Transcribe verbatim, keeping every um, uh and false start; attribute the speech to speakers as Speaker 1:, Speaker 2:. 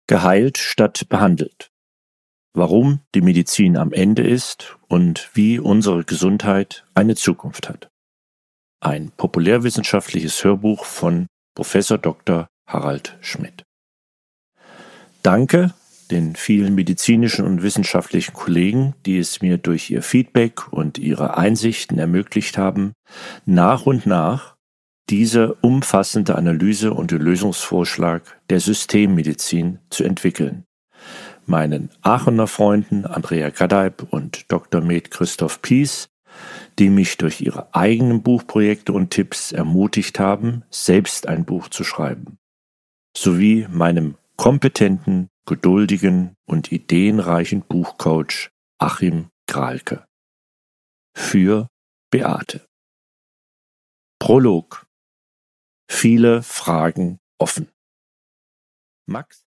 Speaker 1: Geheilt statt behandelt. Warum die Medizin am Ende ist und wie unsere Gesundheit eine Zukunft hat. Ein populärwissenschaftliches Hörbuch von Professor Doktor Harald Schmidt. Danke den vielen medizinischen und wissenschaftlichen Kollegen, die es mir durch ihr Feedback und ihre Einsichten ermöglicht haben, nach und nach diese umfassende Analyse und den Lösungsvorschlag der Systemmedizin zu entwickeln. Meinen Aachener Freunden Andrea Gadeib und Doktor Med Christoph Pies, die mich durch ihre eigenen Buchprojekte und Tipps ermutigt haben, selbst ein Buch zu schreiben, sowie meinem kompetenten, geduldigen und ideenreichen Buchcoach Achim Grahlke. Für Beate. Prolog. Viele Fragen offen. Max